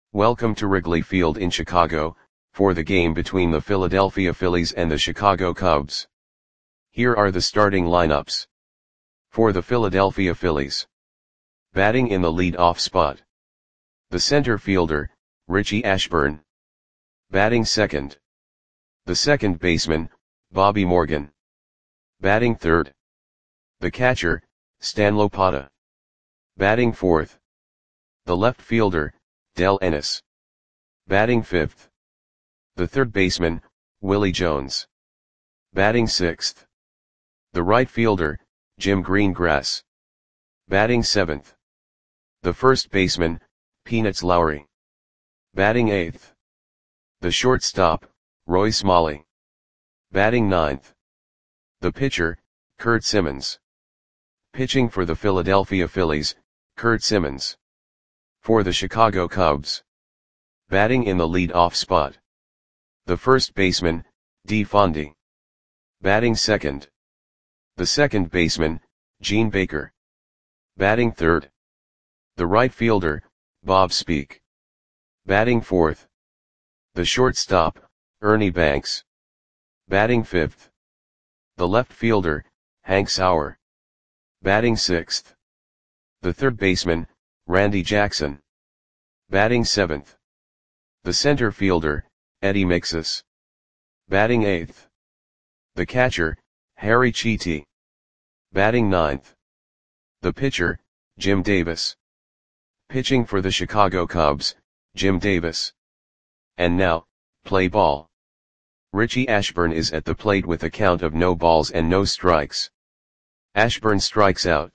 Welcome to Wrigley Field in Chicago, for the game between the Philadelphia Phillies and the Chicago Cubs. Here are the starting lineups. For the Philadelphia Phillies. Batting in the lead-off spot. The center fielder, Richie Ashburn. Batting second. The second baseman, Bobby Morgan. Batting third. The catcher, Stan Lopata. Batting fourth. The left fielder, Del Ennis. Batting fifth. The third baseman, Willie Jones. Batting sixth. The right fielder, Jim Greengrass. Batting seventh. The first baseman, Peanuts Lowry. Batting eighth. The shortstop, Roy Smalley. Batting ninth. The pitcher, Curt Simmons. Pitching for the Philadelphia Phillies, Curt Simmons. For the Chicago Cubs. Batting in the lead-off spot. The first baseman, Dee Fondy. Batting second. The second baseman, Gene Baker. Batting third. The right fielder, Bob Speak. Batting fourth. The shortstop, Ernie Banks. Batting fifth. The left fielder, Hank Sauer. Batting sixth. The third baseman, Randy Jackson. Batting seventh. The center fielder, Eddie Mixus. Batting eighth. The catcher, Harry Chiti. Batting ninth. The pitcher, Jim Davis. Pitching for the Chicago Cubs, Jim Davis. And now, play ball. Richie Ashburn is at the plate with a count of no balls and no strikes. Ashburn strikes out.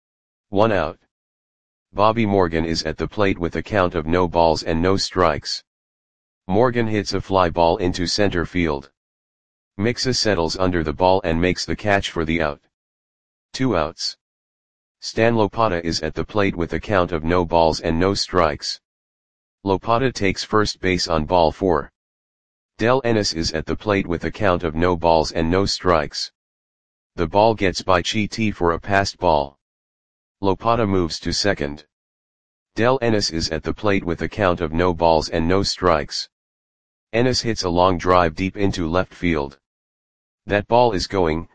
1 out. Bobby Morgan is at the plate with a count of no balls and no strikes. Morgan hits a fly ball into center field. Mixus settles under the ball and makes the catch for the out. 2 outs. Stan Lopata is at the plate with a count of no balls and no strikes. Lopata takes first base on ball 4. Del Ennis is at the plate with a count of no balls and no strikes. The ball gets by Chiti for a passed ball. Lopata moves to second. Del Ennis is at the plate with a count of no balls and no strikes. Ennis hits a long drive deep into left field. That ball is gone.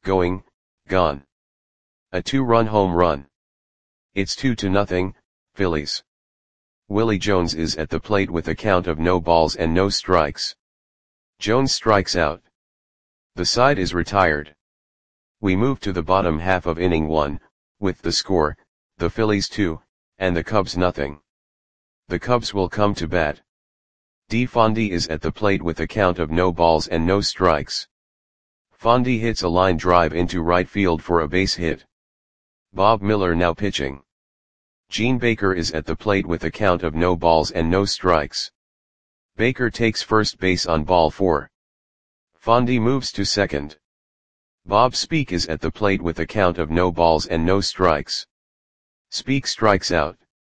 A 2-run home run. It's 2-0, Phillies. Willie Jones is at the plate with a count of no balls and no strikes. Jones strikes out. The side is retired. We move to the bottom half of inning 1, with the score, the Phillies 2, and the Cubs nothing. The Cubs will come to bat. Dee Fondy is at the plate with a count of no balls and no strikes. Fondy hits a line drive into right field for a base hit. Bob Miller now pitching. Gene Baker is at the plate with a count of no balls and no strikes. Baker takes first base on ball 4. Fondy moves to second. Bob Speak is at the plate with a count of no balls and no strikes. Speak strikes out.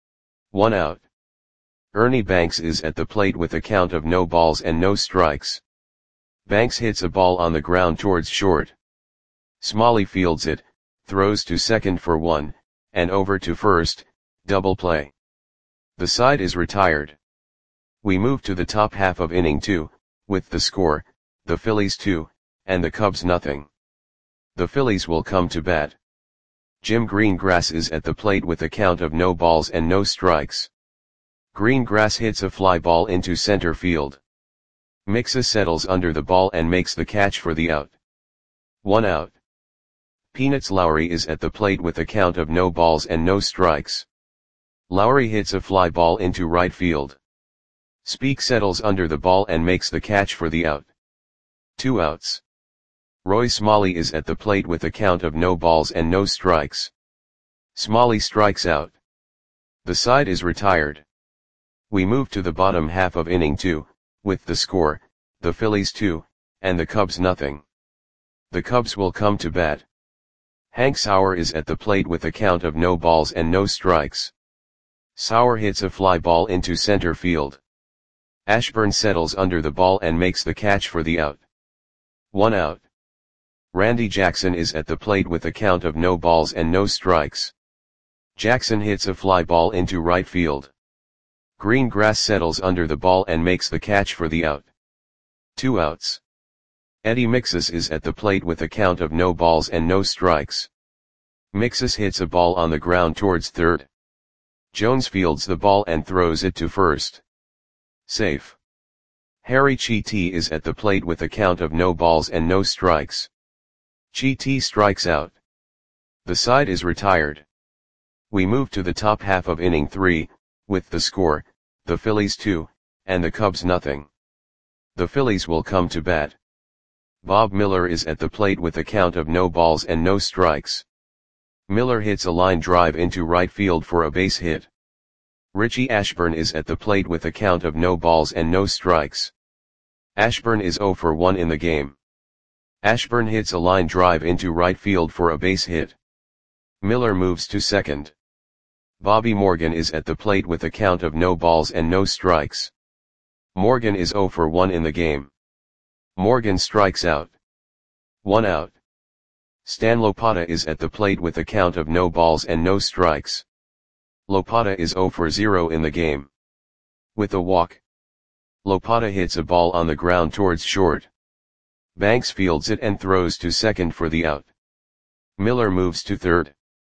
1 out. Ernie Banks is at the plate with a count of no balls and no strikes. Banks hits a ball on the ground towards short. Smalley fields it, throws to second for 1, and over to first, double play. The side is retired. We move to the top half of inning 2, with the score, the Phillies 2, and the Cubs nothing. The Phillies will come to bat. Jim Greengrass is at the plate with a count of no balls and no strikes. Greengrass hits a fly ball into center field. Mixus settles under the ball and makes the catch for the out. 1 out. Peanuts Lowry is at the plate with a count of no balls and no strikes. Lowry hits a fly ball into right field. Speak settles under the ball and makes the catch for the out. 2 outs. Roy Smalley is at the plate with a count of no balls and no strikes. Smalley strikes out. The side is retired. We move to the bottom half of inning 2, with the score, the Phillies 2, and the Cubs nothing. The Cubs will come to bat. Hank Sauer is at the plate with a count of no balls and no strikes. Sauer hits a fly ball into center field. Ashburn settles under the ball and makes the catch for the out. 1 out. Randy Jackson is at the plate with a count of no balls and no strikes. Jackson hits a fly ball into right field. Greengrass settles under the ball and makes the catch for the out. 2 outs. Eddie Mixus is at the plate with a count of no balls and no strikes. Mixus hits a ball on the ground towards third. Jones fields the ball and throws it to first. Safe. Harry Chiti is at the plate with a count of no balls and no strikes. Chiti strikes out. The side is retired. We move to the top half of inning 3, with the score, the Phillies 2, and the Cubs nothing. The Phillies will come to bat. Bob Miller is at the plate with a count of no balls and no strikes. Miller hits a line drive into right field for a base hit. Richie Ashburn is at the plate with a count of no balls and no strikes. Ashburn is 0 for 1 in the game. Ashburn hits a line drive into right field for a base hit. Miller moves to second. Bobby Morgan is at the plate with a count of no balls and no strikes. Morgan is 0 for 1 in the game. Morgan strikes out. 1 out. Stan Lopata is at the plate with a count of no balls and no strikes. Lopata is 0 for 0 in the game. With a walk, Lopata hits a ball on the ground towards short. Banks fields it and throws to second for the out. Miller moves to third.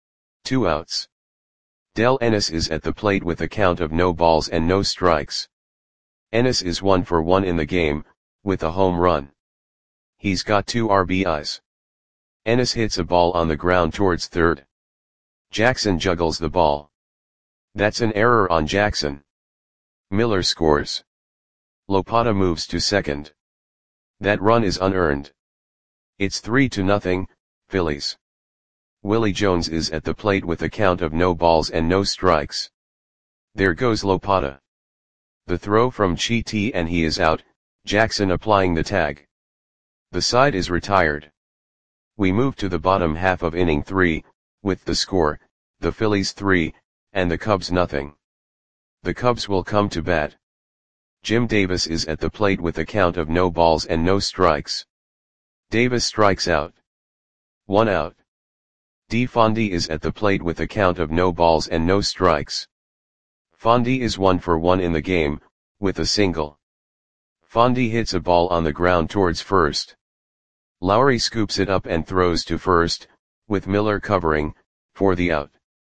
2 outs. Del Ennis is at the plate with a count of no balls and no strikes. Ennis is 1 for 1 in the game, with a home run. He's got 2 RBIs. Ennis hits a ball on the ground towards third. Jackson juggles the ball. That's an error on Jackson. Miller scores. Lopata moves to second. That run is unearned. It's 3-0, Phillies. Willie Jones is at the plate with a count of no balls and no strikes. There goes Lopata. The throw from Chiti and he is out, Jackson applying the tag. The side is retired. We move to the bottom half of inning 3, with the score, the Phillies 3, and the Cubs nothing. The Cubs will come to bat. Jim Davis is at the plate with a count of no balls and no strikes. Davis strikes out. 1 out. D. Fondy is at the plate with a count of no balls and no strikes. Fondy is 1 for 1 in the game, with a single. Fondy hits a ball on the ground towards first. Lowry scoops it up and throws to first, with Miller covering, for the out.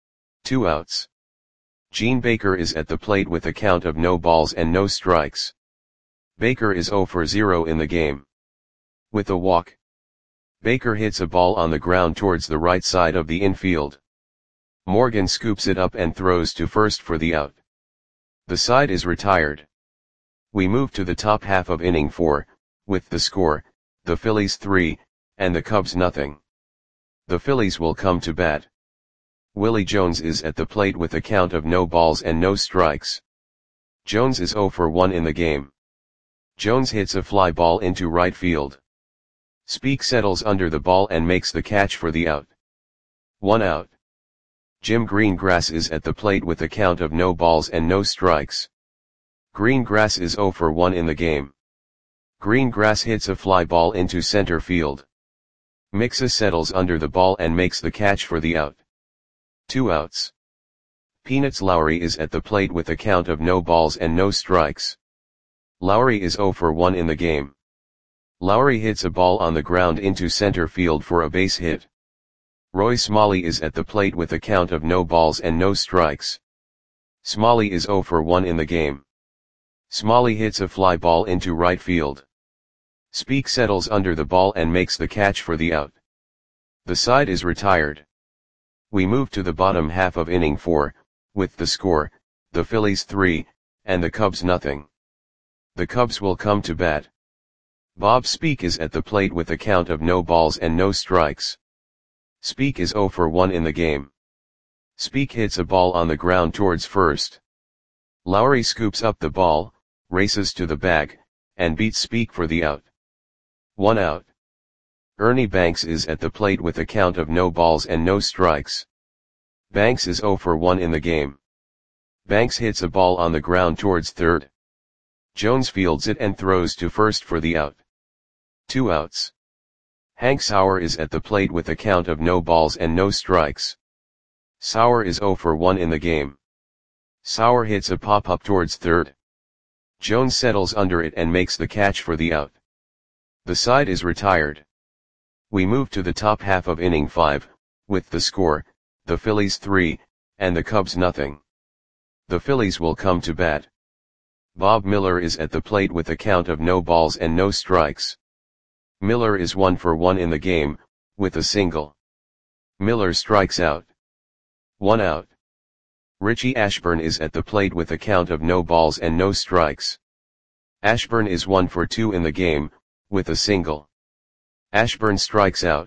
2 outs. Gene Baker is at the plate with a count of no balls and no strikes. Baker is 0 for 0 in the game. With a walk, Baker hits a ball on the ground towards the right side of the infield. Morgan scoops it up and throws to first for the out. The side is retired. We move to the top half of inning 4, with the score, the Phillies 3, and the Cubs nothing. The Phillies will come to bat. Willie Jones is at the plate with a count of no balls and no strikes. Jones is 0 for 1 in the game. Jones hits a fly ball into right field. Speak settles under the ball and makes the catch for the out. 1 out. Jim Greengrass is at the plate with a count of no balls and no strikes. Greengrass is 0 for 1 in the game. Greengrass hits a fly ball into center field. Mixus settles under the ball and makes the catch for the out. 2 outs. Peanuts Lowry is at the plate with a count of no balls and no strikes. Lowry is 0 for 1 in the game. Lowry hits a ball on the ground into center field for a base hit. Roy Smalley is at the plate with a count of no balls and no strikes. Smalley is 0 for 1 in the game. Smalley hits a fly ball into right field. Speak settles under the ball and makes the catch for the out. The side is retired. We move to the bottom half of inning 4, with the score, the Phillies 3, and the Cubs nothing. The Cubs will come to bat. Bob Speak is at the plate with a count of no balls and no strikes. Speak is 0 for 1 in the game. Speak hits a ball on the ground towards first. Lowry scoops up the ball, races to the bag, and beats Speak for the out. 1 out. Ernie Banks is at the plate with a count of no balls and no strikes. Banks is 0 for 1 in the game. Banks hits a ball on the ground towards third. Jones fields it and throws to first for the out. 2 outs. Hank Sauer is at the plate with a count of no balls and no strikes. Sauer is 0 for 1 in the game. Sauer hits a pop-up towards third. Jones settles under it and makes the catch for the out. The side is retired. We move to the top half of inning 5, with the score, the Phillies 3, and the Cubs nothing. The Phillies will come to bat. Bob Miller is at the plate with a count of no balls and no strikes. Miller is 1 for 1 in the game, with a single. Miller strikes out. 1 out. Richie Ashburn is at the plate with a count of no balls and no strikes. Ashburn is 1 for 2 in the game, with a single. Ashburn strikes out.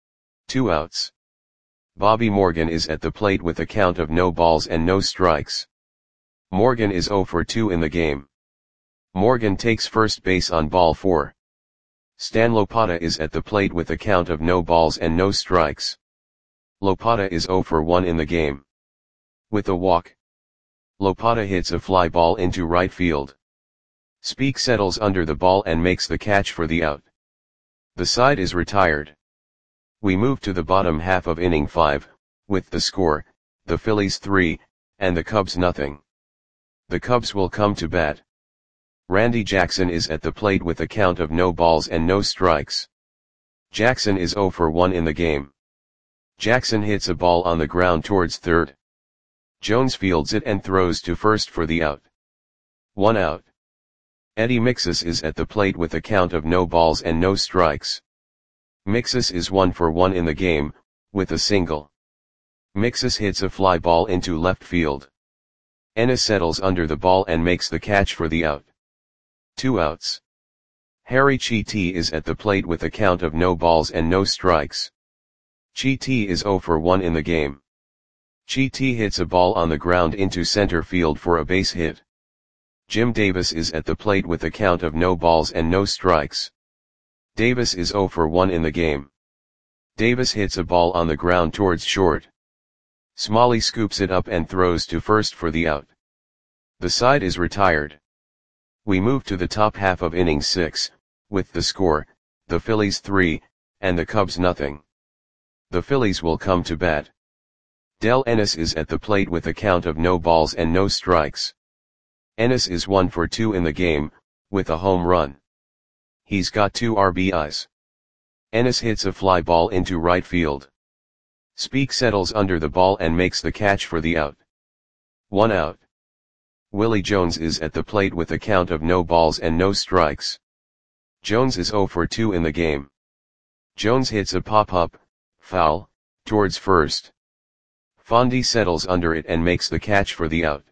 2 outs. Bobby Morgan is at the plate with a count of no balls and no strikes. Morgan is 0 for 2 in the game. Morgan takes first base on ball 4. Stan Lopata is at the plate with a count of no balls and no strikes. Lopata is 0 for 1 in the game. With a walk, Lopata hits a fly ball into right field. Speak settles under the ball and makes the catch for the out. The side is retired. We move to the bottom half of inning 5, with the score, the Phillies 3, and the Cubs nothing. The Cubs will come to bat. Randy Jackson is at the plate with a count of no balls and no strikes. Jackson is 0 for 1 in the game. Jackson hits a ball on the ground towards third. Jones fields it and throws to first for the out. 1 out. Eddie Mixus is at the plate with a count of no balls and no strikes. Mixus is 1 for 1 in the game, with a single. Mixus hits a fly ball into left field. Ennis settles under the ball and makes the catch for the out. 2 outs. Harry Chiti is at the plate with a count of no balls and no strikes. Chiti is 0 for 1 in the game. Chiti hits a ball on the ground into center field for a base hit. Jim Davis is at the plate with a count of no balls and no strikes. Davis is 0 for 1 in the game. Davis hits a ball on the ground towards short. Smalley scoops it up and throws to first for the out. The side is retired. We move to the top half of inning 6, with the score, the Phillies 3, and the Cubs nothing. The Phillies will come to bat. Del Ennis is at the plate with a count of no balls and no strikes. Ennis is 1 for 2 in the game, with a home run. He's got 2 RBIs. Ennis hits a fly ball into right field. Speak settles under the ball and makes the catch for the out. 1 out. Willie Jones is at the plate with a count of no balls and no strikes. Jones is 0 for 2 in the game. Jones hits a pop-up, foul, towards first. Fondy settles under it and makes the catch for the out.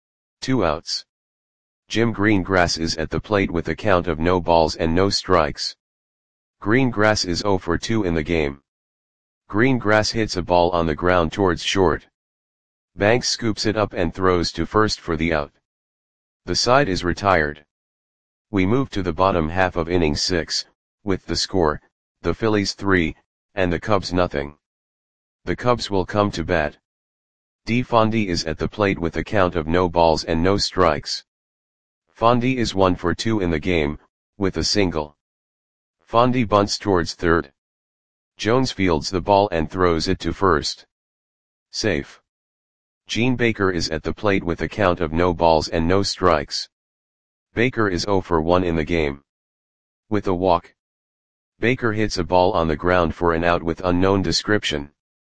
2 outs. Jim Greengrass is at the plate with a count of no balls and no strikes. Greengrass is 0 for 2 in the game. Greengrass hits a ball on the ground towards short. Banks scoops it up and throws to first for the out. The side is retired. We move to the bottom half of inning 6, with the score, the Phillies 3, and the Cubs nothing. The Cubs will come to bat. D. Fondy is at the plate with a count of no balls and no strikes. Fondy is 1 for 2 in the game, with a single. Fondy bunts towards third. Jones fields the ball and throws it to first. Safe. Gene Baker is at the plate with a count of no balls and no strikes. Baker is 0 for 1 in the game. With a walk, Baker hits a ball on the ground for an out with unknown description.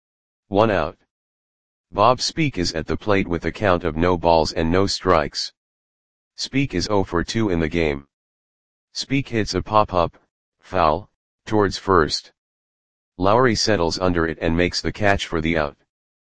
1 out. Bob Speak is at the plate with a count of no balls and no strikes. Speak is 0 for 2 in the game. Speak hits a pop-up, foul, towards first. Lowry settles under it and makes the catch for the out.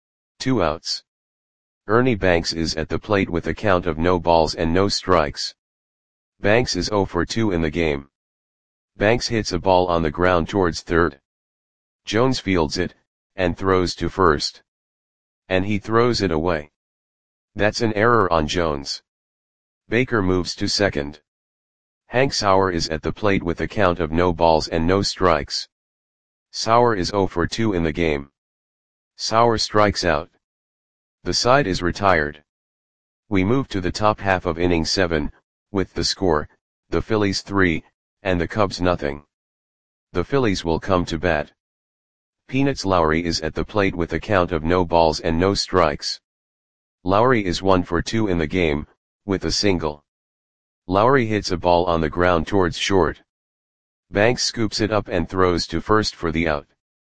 2 outs. Ernie Banks is at the plate with a count of no balls and no strikes. Banks is 0 for 2 in the game. Banks hits a ball on the ground towards third. Jones fields it, and throws to first. And he throws it away. That's an error on Jones. Baker moves to second. Hank Sauer is at the plate with a count of no balls and no strikes. Sauer is 0 for 2 in the game. Sauer strikes out. The side is retired. We move to the top half of inning 7, with the score, the Phillies 3, and the Cubs nothing. The Phillies will come to bat. Peanuts Lowry is at the plate with a count of no balls and no strikes. Lowry is 1 for 2 in the game, with a single. Lowry hits a ball on the ground towards short. Banks scoops it up and throws to first for the out.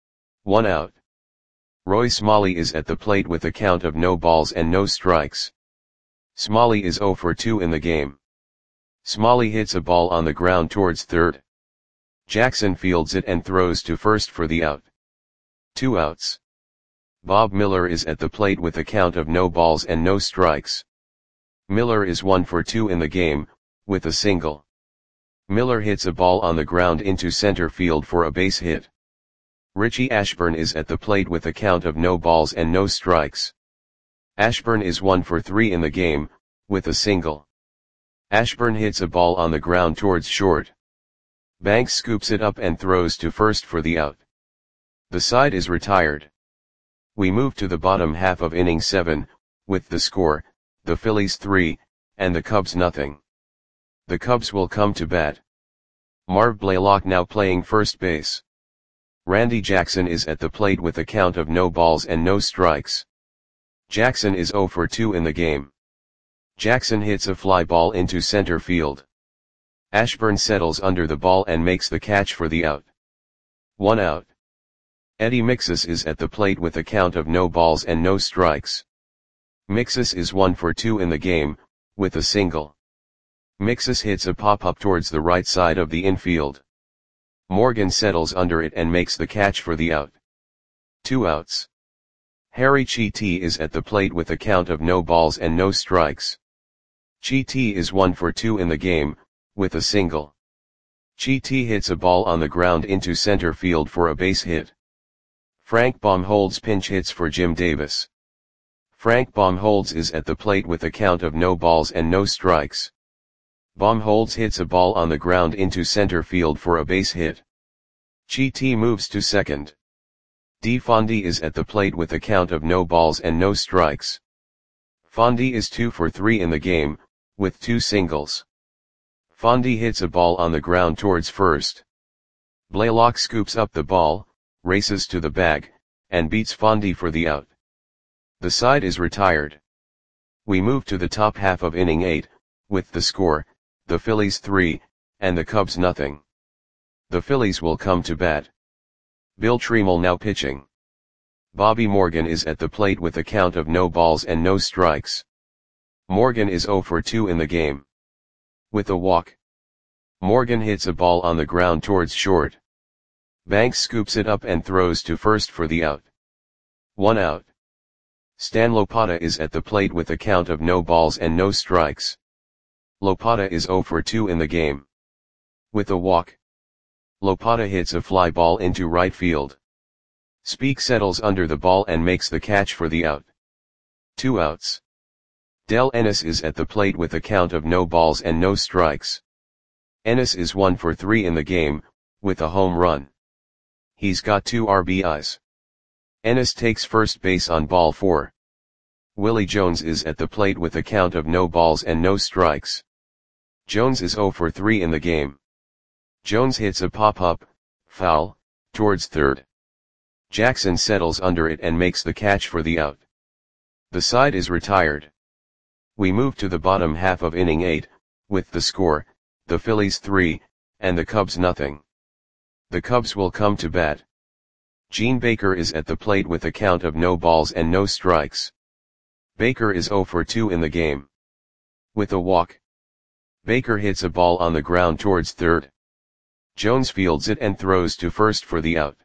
1 out. Roy Smalley is at the plate with a count of no balls and no strikes. Smalley is 0 for 2 in the game. Smalley hits a ball on the ground towards third. Jackson fields it and throws to first for the out. 2 outs. Bob Miller is at the plate with a count of no balls and no strikes. Miller is 1 for 2 in the game, with a single. Miller hits a ball on the ground into center field for a base hit. Richie Ashburn is at the plate with a count of no balls and no strikes. Ashburn is 1 for 3 in the game, with a single. Ashburn hits a ball on the ground towards short. Banks scoops it up and throws to first for the out. The side is retired. We move to the bottom half of inning 7, with the score, the Phillies 3, and the Cubs nothing. The Cubs will come to bat. Marv Blaylock now playing first base. Randy Jackson is at the plate with a count of no balls and no strikes. Jackson is 0 for 2 in the game. Jackson hits a fly ball into center field. Ashburn settles under the ball and makes the catch for the out. 1 out. Eddie Mixus is at the plate with a count of no balls and no strikes. Mixus is 1 for 2 in the game, with a single. Mixus hits a pop-up towards the right side of the infield. Morgan settles under it and makes the catch for the out. 2 outs. Harry Chiti is at the plate with a count of no balls and no strikes. Chiti is 1 for 2 in the game, with a single. Chiti hits a ball on the ground into center field for a base hit. Frank Baumholtz pinch hits for Jim Davis. Frank Baumholtz is at the plate with a count of no balls and no strikes. Baumholtz hits a ball on the ground into center field for a base hit. Chiti moves to second. D. Fondy is at the plate with a count of no balls and no strikes. Fondy is 2 for 3 in the game, with 2 singles. Fondy hits a ball on the ground towards first. Blaylock scoops up the ball, races to the bag, and beats Fondy for the out. The side is retired. We move to the top half of inning 8, with the score, the Phillies 3, and the Cubs nothing. The Phillies will come to bat. Bill Tremel now pitching. Bobby Morgan is at the plate with a count of no balls and no strikes. Morgan is 0 for 2 in the game. With a walk. Morgan hits a ball on the ground towards short. Banks scoops it up and throws to first for the out. 1 out. Stan Lopata is at the plate with a count of no balls and no strikes. Lopata is 0 for 2 in the game. With a walk. Lopata hits a fly ball into right field. Speak settles under the ball and makes the catch for the out. 2 outs. Del Ennis is at the plate with a count of no balls and no strikes. Ennis is 1 for 3 in the game, with a home run. He's got 2 RBIs. Ennis takes first base on ball 4. Willie Jones is at the plate with a count of no balls and no strikes. Jones is 0 for 3 in the game. Jones hits a pop-up, foul, towards third. Jackson settles under it and makes the catch for the out. The side is retired. We move to the bottom half of inning 8, with the score, the Phillies 3, and the Cubs nothing. The Cubs will come to bat. Gene Baker is at the plate with a count of no balls and no strikes. Baker is 0 for 2 in the game. With a walk. Baker hits a ball on the ground towards third. Jones fields it and throws to first for the out.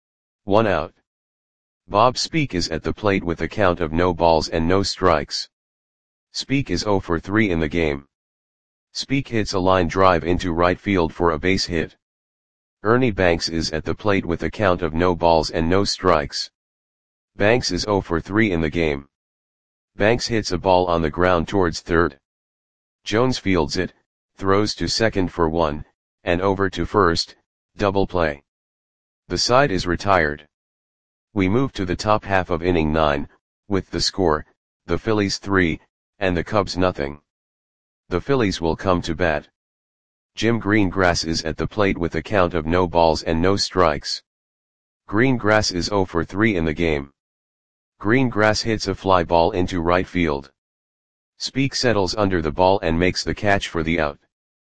1 out. Bob Speak is at the plate with a count of no balls and no strikes. Speak is 0 for 3 in the game. Speak hits a line drive into right field for a base hit. Ernie Banks is at the plate with a count of no balls and no strikes. Banks is 0 for 3 in the game. Banks hits a ball on the ground towards third. Jones fields it, throws to second for 1, and over to first, double play. The side is retired. We move to the top half of inning 9, with the score, the Phillies 3, and the Cubs nothing. The Phillies will come to bat. Jim Greengrass is at the plate with a count of no balls and no strikes. Greengrass is 0 for 3 in the game. Greengrass hits a fly ball into right field. Speak settles under the ball and makes the catch for the out.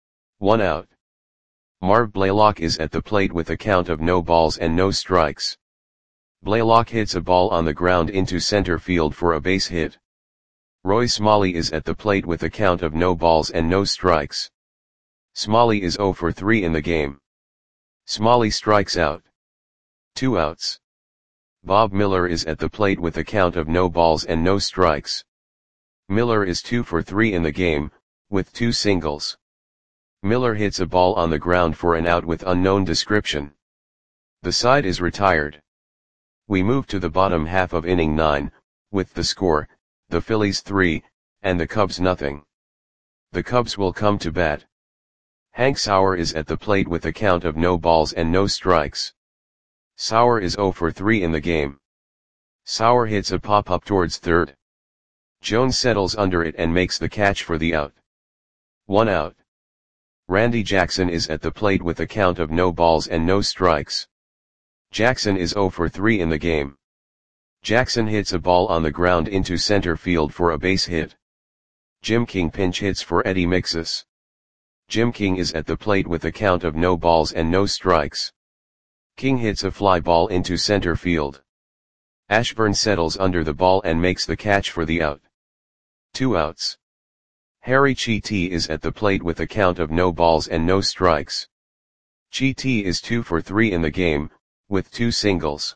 1 out. Marv Blaylock is at the plate with a count of no balls and no strikes. Blaylock hits a ball on the ground into center field for a base hit. Roy Smalley is at the plate with a count of no balls and no strikes. Smalley is 0 for 3 in the game. Smalley strikes out. 2 outs. Bob Miller is at the plate with a count of no balls and no strikes. Miller is 2 for 3 in the game, with 2 singles. Miller hits a ball on the ground for an out with unknown description. The side is retired. We move to the bottom half of inning 9, with the score, the Phillies 3, and the Cubs nothing. The Cubs will come to bat. Hank Sauer is at the plate with a count of no balls and no strikes. Sauer is 0 for 3 in the game. Sauer hits a pop-up towards third. Jones settles under it and makes the catch for the out. 1 out. Randy Jackson is at the plate with a count of no balls and no strikes. Jackson is 0 for 3 in the game. Jackson hits a ball on the ground into center field for a base hit. Jim King pinch hits for Eddie Mixus. Jim King is at the plate with a count of no balls and no strikes. King hits a fly ball into center field. Ashburn settles under the ball and makes the catch for the out. 2 outs. Harry Chiti is at the plate with a count of no balls and no strikes. Chiti is 2 for 3 in the game, with 2 singles.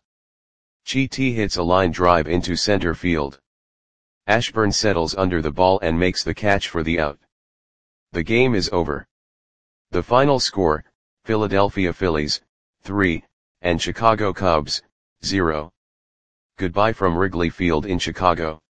Chiti hits a line drive into center field. Ashburn settles under the ball and makes the catch for the out. The game is over. The final score, Philadelphia Phillies, 3, and Chicago Cubs, 0. Goodbye from Wrigley Field in Chicago.